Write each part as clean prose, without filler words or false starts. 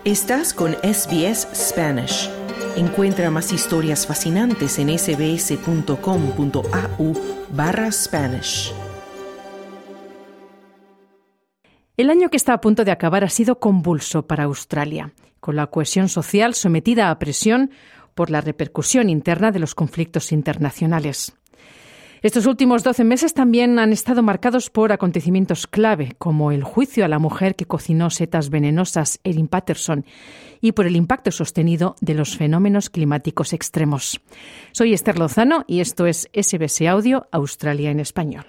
Estás con SBS Spanish. Encuentra más historias fascinantes en sbs.com.au/Spanish. El año que está a punto de acabar ha sido convulso para Australia, con la cohesión social sometida a presión por la repercusión interna de los conflictos internacionales. Estos últimos 12 meses también han estado marcados por acontecimientos clave, como el juicio a la mujer que cocinó setas venenosas, Erin Patterson, y por el impacto sostenido de los fenómenos climáticos extremos. Soy Esther Lozano y esto es SBS Audio Australia en Español.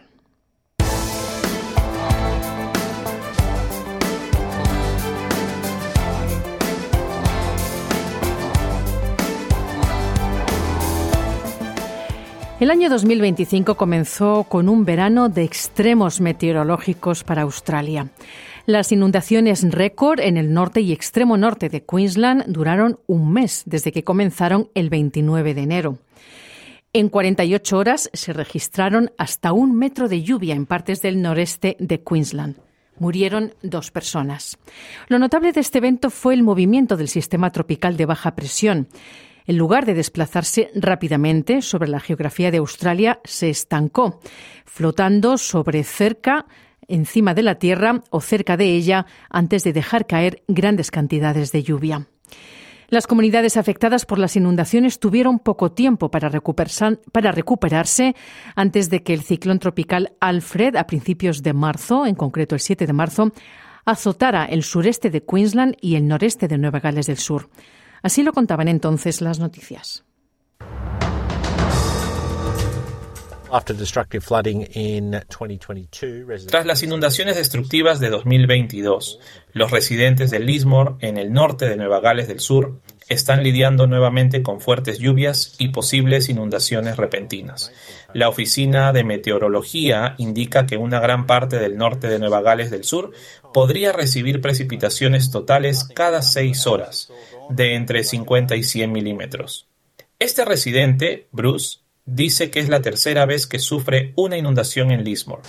El año 2025 comenzó con un verano de extremos meteorológicos para Australia. Las inundaciones récord en el norte y extremo norte de Queensland duraron un mes, desde que comenzaron el 29 de enero. En 48 horas se registraron hasta 1 metro de lluvia en partes del noreste de Queensland. Murieron 2 personas. Lo notable de este evento fue el movimiento del sistema tropical de baja presión. En lugar de desplazarse rápidamente sobre la geografía de Australia, se estancó, flotando encima de la Tierra o cerca de ella, antes de dejar caer grandes cantidades de lluvia. Las comunidades afectadas por las inundaciones tuvieron poco tiempo para recuperarse antes de que el ciclón tropical Alfred, a principios de marzo, en concreto el 7 de marzo, azotara el sureste de Queensland y el noreste de Nueva Gales del Sur. Así lo contaban entonces las noticias. Tras las inundaciones destructivas de 2022, los residentes de Lismore, en el norte de Nueva Gales del Sur, están lidiando nuevamente con fuertes lluvias y posibles inundaciones repentinas. La Oficina de Meteorología indica que una gran parte del norte de Nueva Gales del Sur podría recibir precipitaciones totales cada 6 horas, de entre 50 y 100 milímetros. Este residente, Bruce, dice que es la tercera vez que sufre una inundación en Lismore.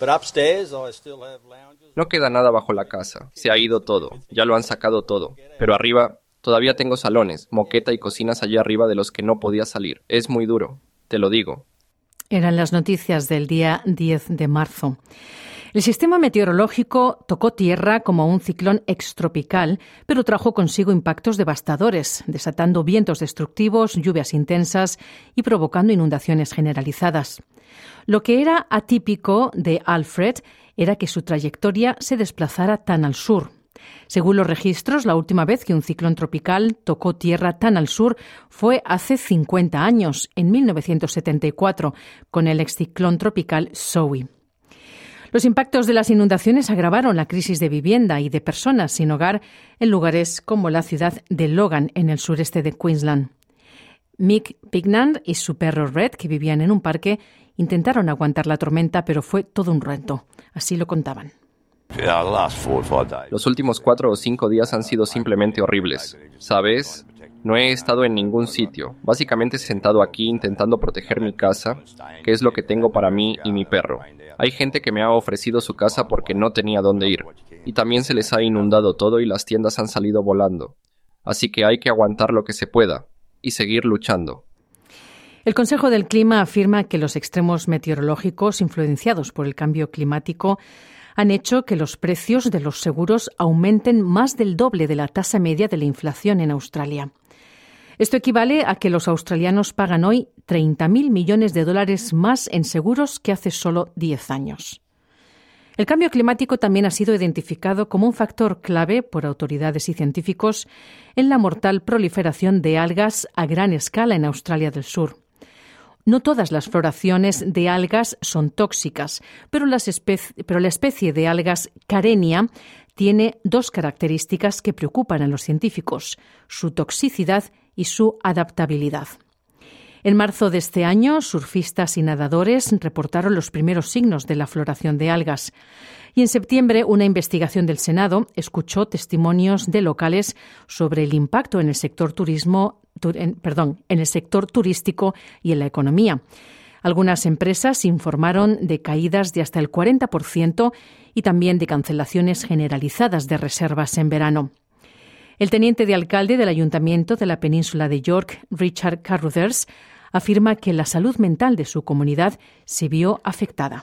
No queda nada bajo la casa, se ha ido todo, ya lo han sacado todo, pero arriba todavía tengo salones, moqueta y cocinas allá arriba de los que no podía salir. Es muy duro, te lo digo. Eran las noticias del día 10 de marzo. El sistema meteorológico tocó tierra como un ciclón extropical, pero trajo consigo impactos devastadores, desatando vientos destructivos, lluvias intensas y provocando inundaciones generalizadas. Lo que era atípico de Alfred era que su trayectoria se desplazara tan al sur. Según los registros, la última vez que un ciclón tropical tocó tierra tan al sur fue hace 50 años, en 1974, con el exciclón tropical Zoe. Los impactos de las inundaciones agravaron la crisis de vivienda y de personas sin hogar en lugares como la ciudad de Logan, en el sureste de Queensland. Mick Pignand y su perro Red, que vivían en un parque, intentaron aguantar la tormenta, pero fue todo un reto. Así lo contaban. Los últimos 4 o 5 días han sido simplemente horribles. ¿Sabes? No he estado en ningún sitio. Básicamente sentado aquí intentando proteger mi casa, que es lo que tengo para mí y mi perro. Hay gente que me ha ofrecido su casa porque no tenía dónde ir. Y también se les ha inundado todo y las tiendas han salido volando. Así que hay que aguantar lo que se pueda y seguir luchando. El Consejo del Clima afirma que los extremos meteorológicos influenciados por el cambio climático han hecho que los precios de los seguros aumenten más del doble de la tasa media de la inflación en Australia. Esto equivale a que los australianos pagan hoy 30.000 millones de dólares más en seguros que hace solo 10 años. El cambio climático también ha sido identificado como un factor clave por autoridades y científicos en la mortal proliferación de algas a gran escala en Australia del Sur. No todas las floraciones de algas son tóxicas, pero la especie de algas Karenia tiene 2 características que preocupan a los científicos: su toxicidad y su adaptabilidad. En marzo de este año, surfistas y nadadores reportaron los primeros signos de la floración de algas. Y en septiembre, una investigación del Senado escuchó testimonios de locales sobre el impacto en el sector en el sector turístico y en la economía. Algunas empresas informaron de caídas de hasta el 40% y también de cancelaciones generalizadas de reservas en verano. El teniente de alcalde del Ayuntamiento de la península de York, Richard Carruthers, afirma que la salud mental de su comunidad se vio afectada.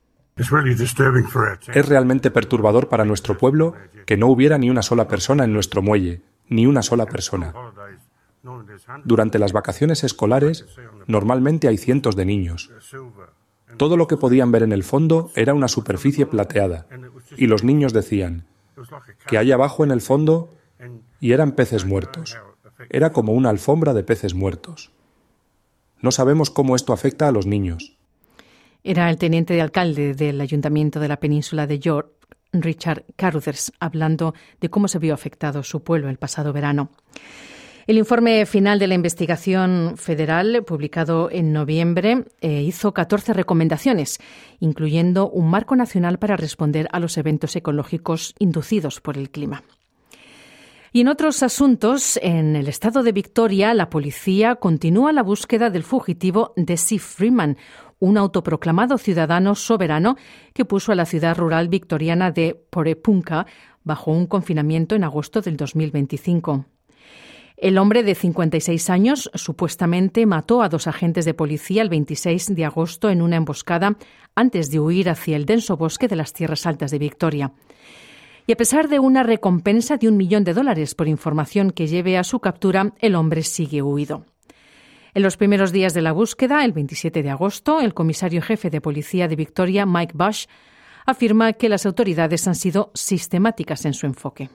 Es realmente perturbador para nuestro pueblo que no hubiera ni una sola persona en nuestro muelle, ni una sola persona. Durante las vacaciones escolares, normalmente hay cientos de niños. Todo lo que podían ver en el fondo era una superficie plateada, y los niños decían que hay abajo en el fondo, y eran peces muertos. Era como una alfombra de peces muertos. No sabemos cómo esto afecta a los niños. Era el teniente de alcalde del Ayuntamiento de la península de York, Richard Carruthers, hablando de cómo se vio afectado su pueblo el pasado verano. El informe final de la investigación federal, publicado en noviembre, hizo 14 recomendaciones, incluyendo un marco nacional para responder a los eventos ecológicos inducidos por el clima. Y en otros asuntos, en el estado de Victoria, la policía continúa la búsqueda del fugitivo Dessie Freeman, un autoproclamado ciudadano soberano que puso a la ciudad rural victoriana de Porepunkah bajo un confinamiento en agosto del 2025. El hombre de 56 años supuestamente mató a 2 agentes de policía el 26 de agosto en una emboscada antes de huir hacia el denso bosque de las Tierras Altas de Victoria. Y a pesar de una recompensa de $1 millón por información que lleve a su captura, el hombre sigue huido. En los primeros días de la búsqueda, el 27 de agosto, el comisario jefe de policía de Victoria, Mike Bush, afirma que las autoridades han sido sistemáticas en su enfoque.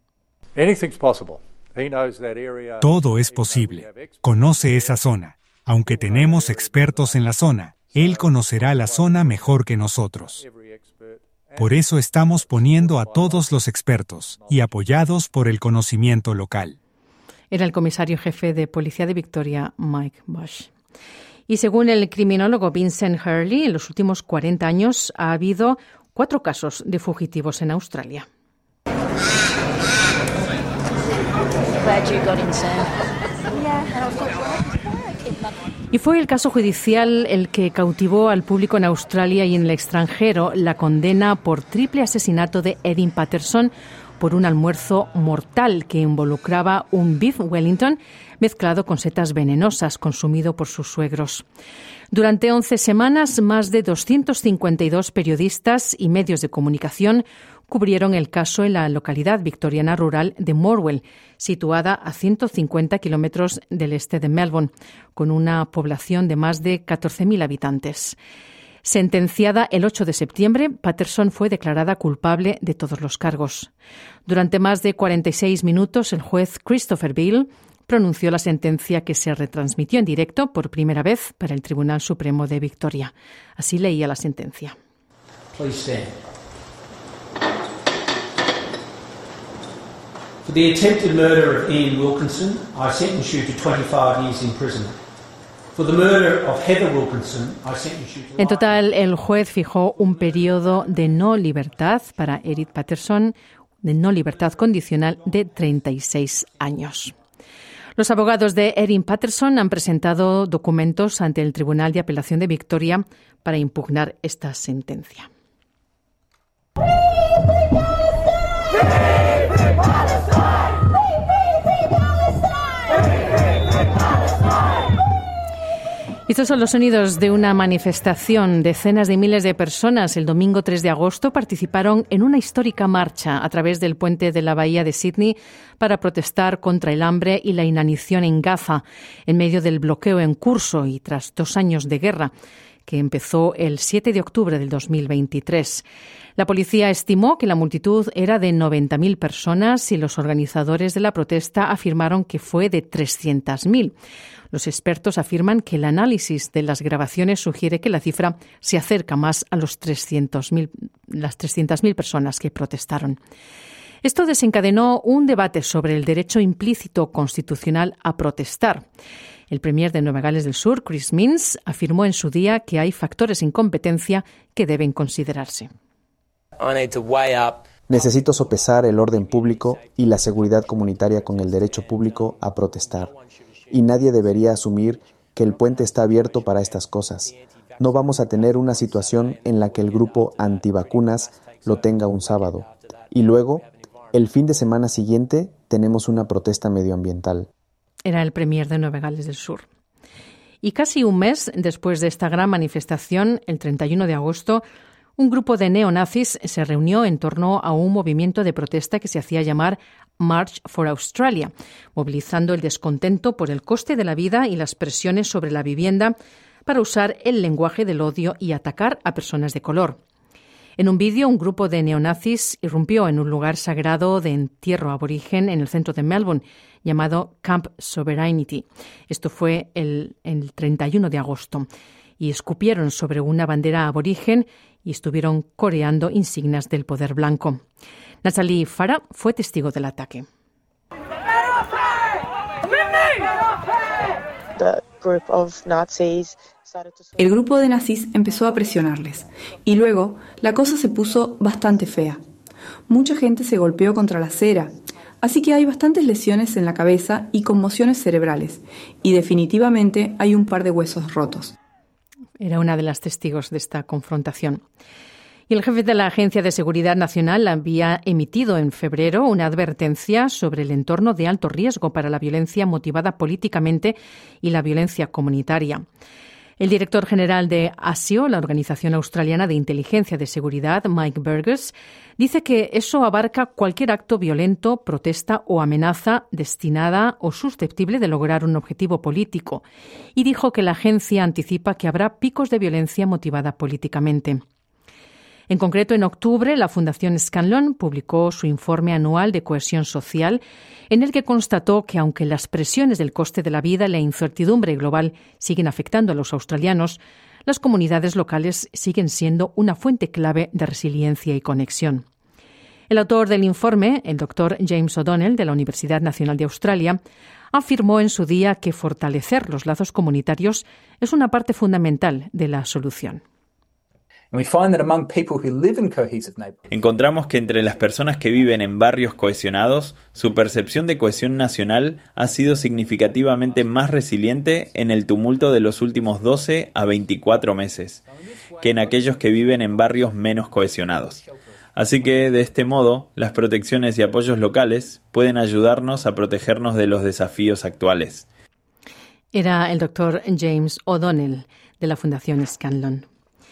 Todo es posible. Conoce esa zona. Aunque tenemos expertos en la zona, él conocerá la zona mejor que nosotros. Por eso estamos poniendo a todos los expertos y apoyados por el conocimiento local. Era el comisario jefe de policía de Victoria, Mike Bush. Y según el criminólogo Vincent Hurley, en los últimos 40 años ha habido 4 casos de fugitivos en Australia. Y fue el caso judicial el que cautivó al público en Australia y en el extranjero la condena por triple asesinato de Erin Patterson por un almuerzo mortal que involucraba un beef Wellington mezclado con setas venenosas consumido por sus suegros. Durante 11 semanas, más de 252 periodistas y medios de comunicación cubrieron el caso en la localidad victoriana rural de Morwell, situada a 150 kilómetros del este de Melbourne, con una población de más de 14.000 habitantes. Sentenciada el 8 de septiembre, Patterson fue declarada culpable de todos los cargos. Durante más de 46 minutos, el juez Christopher Beale pronunció la sentencia que se retransmitió en directo por primera vez para el Tribunal Supremo de Victoria. Así leía la sentencia. Please stand. For the attempted murder of Ian Wilkinson, I sentence you to 25 years in prison. For the murder of Heather Wilkinson, I sentence you to... En total, el juez fijó un periodo de no libertad para Erin Patterson, de no libertad condicional de 36 años. Los abogados de Erin Patterson han presentado documentos ante el Tribunal de Apelación de Victoria para impugnar esta sentencia. Estos son los sonidos de una manifestación. Decenas de miles de personas el domingo 3 de agosto participaron en una histórica marcha a través del puente de la bahía de Sydney para protestar contra el hambre y la inanición en Gaza, en medio del bloqueo en curso y tras 2 años de guerra, que empezó el 7 de octubre del 2023. La policía estimó que la multitud era de 90.000 personas y los organizadores de la protesta afirmaron que fue de 300.000. Los expertos afirman que el análisis de las grabaciones sugiere que la cifra se acerca más a las 300.000 personas que protestaron. Esto desencadenó un debate sobre el derecho implícito constitucional a protestar. El premier de Nueva Gales del Sur, Chris Minns, afirmó en su día que hay factores en competencia que deben considerarse. Necesito sopesar el orden público y la seguridad comunitaria con el derecho público a protestar. Y nadie debería asumir que el puente está abierto para estas cosas. No vamos a tener una situación en la que el grupo antivacunas lo tenga un sábado y luego, el fin de semana siguiente, tenemos una protesta medioambiental. Era el premier de Nueva Gales del Sur. Y casi un mes después de esta gran manifestación, el 31 de agosto, un grupo de neonazis se reunió en torno a un movimiento de protesta que se hacía llamar March for Australia, movilizando el descontento por el coste de la vida y las presiones sobre la vivienda para usar el lenguaje del odio y atacar a personas de color. En un vídeo, un grupo de neonazis irrumpió en un lugar sagrado de entierro aborigen en el centro de Melbourne, llamado Camp Sovereignty. Esto fue el 31 de agosto. Y escupieron sobre una bandera aborigen y estuvieron coreando insignias del poder blanco. Natalie Farah fue testigo del ataque. El grupo de nazis empezó a presionarles y luego la cosa se puso bastante fea. Mucha gente se golpeó contra la acera, así que hay bastantes lesiones en la cabeza y conmociones cerebrales y definitivamente hay un par de huesos rotos. Era una de las testigos de esta confrontación. Y el jefe de la Agencia de Seguridad Nacional había emitido en febrero una advertencia sobre el entorno de alto riesgo para la violencia motivada políticamente y la violencia comunitaria. El director general de ASIO, la Organización Australiana de Inteligencia de Seguridad, Mike Burgess, dice que eso abarca cualquier acto violento, protesta o amenaza destinada o susceptible de lograr un objetivo político, y dijo que la agencia anticipa que habrá picos de violencia motivada políticamente. En concreto, en octubre, la Fundación Scanlon publicó su informe anual de cohesión social, en el que constató que, aunque las presiones del coste de la vida y la incertidumbre global siguen afectando a los australianos, las comunidades locales siguen siendo una fuente clave de resiliencia y conexión. El autor del informe, el doctor James O'Donnell, de la Universidad Nacional de Australia, afirmó en su día que fortalecer los lazos comunitarios es una parte fundamental de la solución. Encontramos que entre las personas que viven en barrios cohesionados, su percepción de cohesión nacional ha sido significativamente más resiliente en el tumulto de los últimos 12 a 24 meses, que en aquellos que viven en barrios menos cohesionados. Así que, de este modo, las protecciones y apoyos locales pueden ayudarnos a protegernos de los desafíos actuales. Era el doctor James O'Donnell, de la Fundación Scanlon.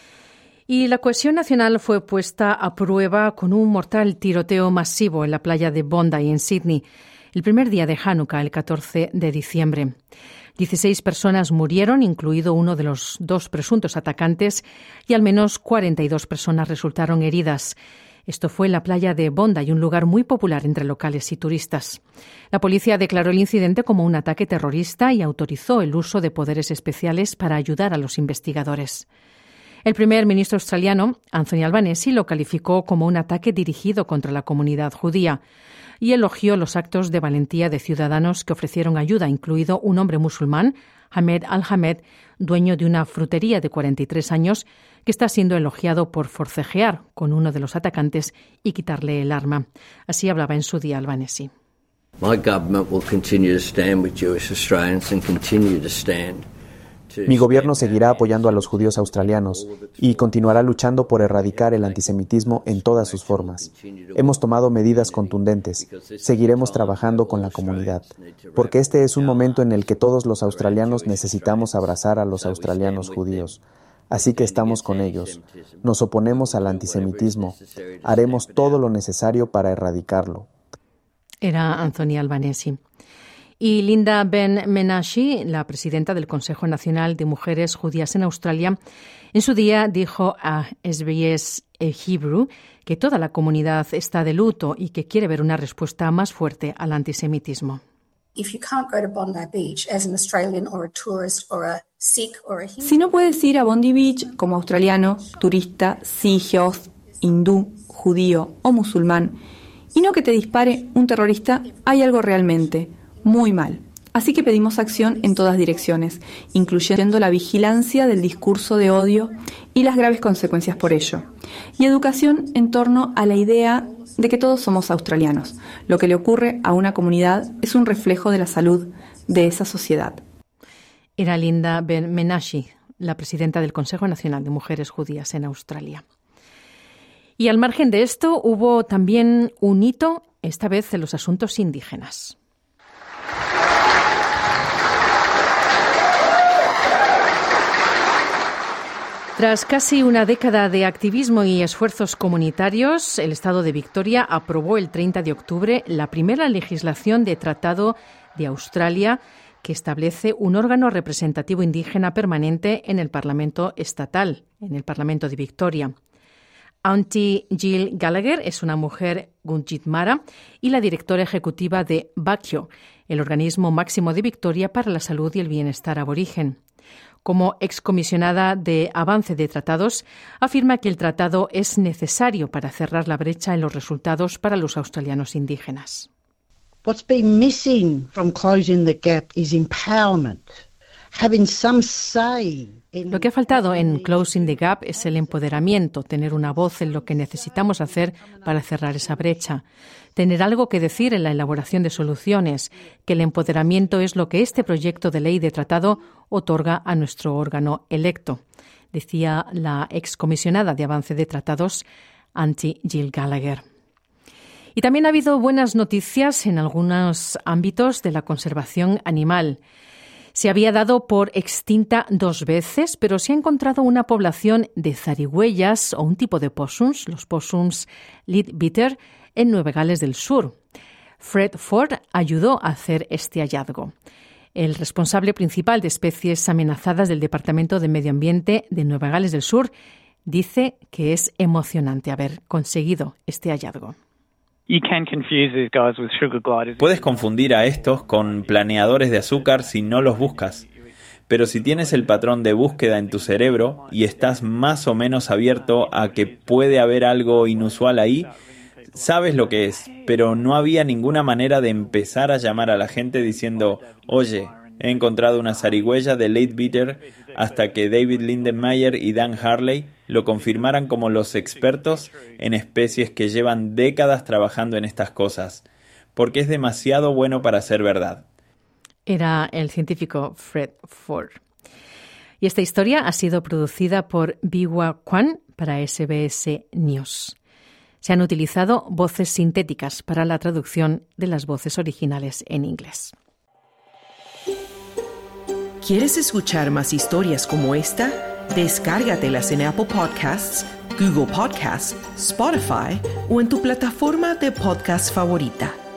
Y la cohesión nacional fue puesta a prueba con un mortal tiroteo masivo en la playa de Bondi, en Sydney, el primer día de Hanukkah, el 14 de diciembre. 16 personas murieron, incluido uno de los 2 presuntos atacantes, y al menos 42 personas resultaron heridas. Esto fue en la playa de Bondi, un lugar muy popular entre locales y turistas. La policía declaró el incidente como un ataque terrorista y autorizó el uso de poderes especiales para ayudar a los investigadores. El primer ministro australiano, Anthony Albanese, lo calificó como un ataque dirigido contra la comunidad judía y elogió los actos de valentía de ciudadanos que ofrecieron ayuda, incluido un hombre musulmán, Hamed Al-Hamed, dueño de una frutería de 43 años, que está siendo elogiado por forcejear con uno de los atacantes y quitarle el arma. Así hablaba en su día Albanese. My government will continue to stand with Jewish Australians and continue to stand. Mi gobierno seguirá apoyando a los judíos australianos y continuará luchando por erradicar el antisemitismo en todas sus formas. Hemos tomado medidas contundentes. Seguiremos trabajando con la comunidad, porque este es un momento en el que todos los australianos necesitamos abrazar a los australianos judíos. Así que estamos con ellos. Nos oponemos al antisemitismo. Haremos todo lo necesario para erradicarlo. Era Anthony Albanese. Y Linda Ben-Menashe, la presidenta del Consejo Nacional de Mujeres Judías en Australia, en su día dijo a SBS Hebrew que toda la comunidad está de luto y que quiere ver una respuesta más fuerte al antisemitismo. Si no puedes ir a Bondi Beach como australiano, turista, sikh, hindú, judío o musulmán, y no que te dispare un terrorista, hay algo realmente muy mal. Así que pedimos acción en todas direcciones, incluyendo la vigilancia del discurso de odio y las graves consecuencias por ello. Y educación en torno a la idea de que todos somos australianos. Lo que le ocurre a una comunidad es un reflejo de la salud de esa sociedad. Era Linda Ben-Menashe, la presidenta del Consejo Nacional de Mujeres Judías en Australia. Y al margen de esto, hubo también un hito esta vez en los asuntos indígenas. Tras casi una década de activismo y esfuerzos comunitarios, el Estado de Victoria aprobó el 30 de octubre la primera legislación de tratado de Australia que establece un órgano representativo indígena permanente en el Parlamento estatal, en el Parlamento de Victoria. Auntie Jill Gallagher es una mujer Gunditjmara Mara y la directora ejecutiva de VACIO, el organismo máximo de Victoria para la salud y el bienestar aborigen. Como excomisionada de Avance de Tratados, afirma que el tratado es necesario para cerrar la brecha en los resultados para los australianos indígenas. What's been missing from closing the gap is empowerment, having some say. Lo que ha faltado en Closing the Gap es el empoderamiento, tener una voz en lo que necesitamos hacer para cerrar esa brecha, tener algo que decir en la elaboración de soluciones, que el empoderamiento es lo que este proyecto de ley de tratado otorga a nuestro órgano electo, decía la excomisionada de Avance de Tratados, Auntie Jill Gallagher. Y también ha habido buenas noticias en algunos ámbitos de la conservación animal. Se había dado por extinta 2 veces, pero se ha encontrado una población de zarigüeyas o un tipo de possums, los possums leadbeater, en Nueva Gales del Sur. Fred Ford ayudó a hacer este hallazgo. El responsable principal de especies amenazadas del Departamento de Medio Ambiente de Nueva Gales del Sur dice que es emocionante haber conseguido este hallazgo. Puedes confundir a estos con planeadores de azúcar si no los buscas. Pero si tienes el patrón de búsqueda en tu cerebro y estás más o menos abierto a que puede haber algo inusual ahí, sabes lo que es, pero no había ninguna manera de empezar a llamar a la gente diciendo, oye, he encontrado una zarigüeya de leadbeater, hasta que David Lindenmayer y Dan Harley lo confirmaran como los expertos en especies que llevan décadas trabajando en estas cosas, porque es demasiado bueno para ser verdad. Era el científico Fred Ford. Y esta historia ha sido producida por Biwa Kwan para SBS News. Se han utilizado voces sintéticas para la traducción de las voces originales en inglés. ¿Quieres escuchar más historias como esta? Descárgatelas en Apple Podcasts, Google Podcasts, Spotify o en tu plataforma de podcast favorita.